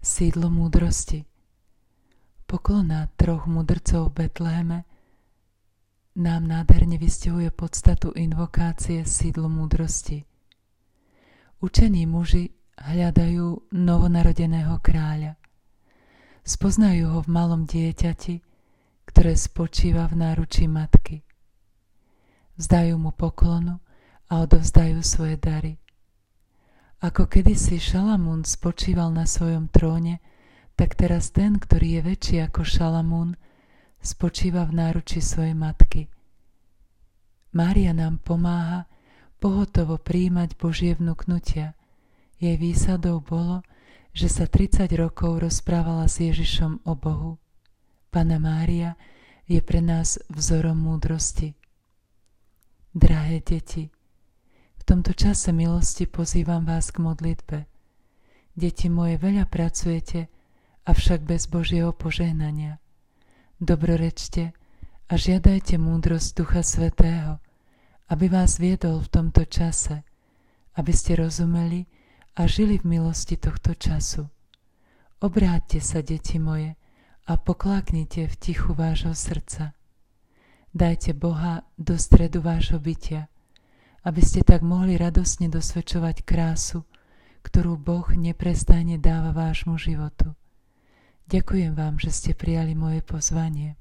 Sídlo múdrosti. Poklona troch mudrcov v Betleheme nám nádherne vystihuje podstatu invokácie sídlo múdrosti. Učení muži hľadajú novonarodeného kráľa. Spoznajú ho v malom dieťati, ktoré spočíva v náručí matky. Vzdajú mu poklonu a odovzdajú svoje dary. Ako kedysi Šalamún spočíval na svojom tróne, tak teraz ten, ktorý je väčší ako Šalamún, spočíva v náručí svojej matky. Mária nám pomáha pohotovo prijímať Božie vnuknutia. Jej výsadou bolo, že sa 30 rokov rozprávala s Ježišom o Bohu. Panna Mária je pre nás vzorom múdrosti. Drahé deti, v tomto čase milosti pozývam vás k modlitbe. Deti moje, veľa pracujete, avšak bez Božieho požehnania. Dobrorečte a žiadajte múdrosť Ducha Svätého, aby vás viedol v tomto čase, aby ste rozumeli a žili v milosti tohto času. Obráťte sa, deti moje, a pokláknite v tichu vášho srdca. Dajte Boha do stredu vášho bytia, aby ste tak mohli radosne dosvedčovať krásu, ktorú Boh neprestajne dáva vášmu životu. Ďakujem vám, že ste prijali moje pozvanie.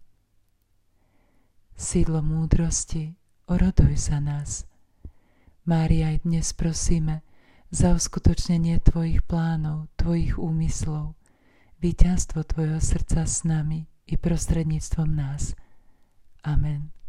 Sídlo múdrosti, oroduj za nás. Mária, aj dnes prosíme za uskutočnenie tvojich plánov, tvojich úmyslov, víťazstvo tvojho srdca s nami i prostredníctvom nás. Amen.